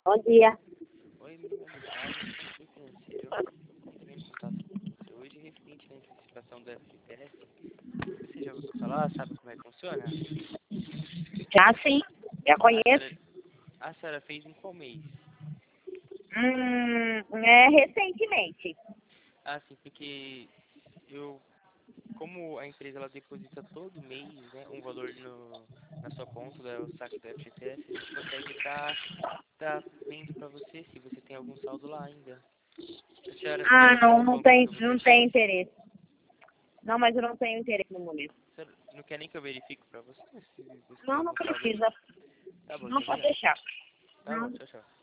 Bom dia. Oi, meu nome é Gustavo, sou financeiro. Entrei em contato com você hoje referente à antecipação do FGTS. Você já ouviu falar? Sabe como é que funciona? Já sim, já conheço. A senhora fez em qual mês? Recentemente. Ah, sim, porque como a empresa ela deposita todo mês, né, um valor na sua conta, o saque do FGTS, a gente consegue tá vendo para você se você tem algum saldo lá ainda. A senhora Ah, tem não, alguma conta que você não tem fez? interesse. Não, mas eu não tenho interesse no momento. A senhora não quer nem que eu verifique para você se você tem Não, algum não saldo aí? precisa. Tá bom, Não então pode obrigado. deixar. Tá bom, Não. tchau, tchau.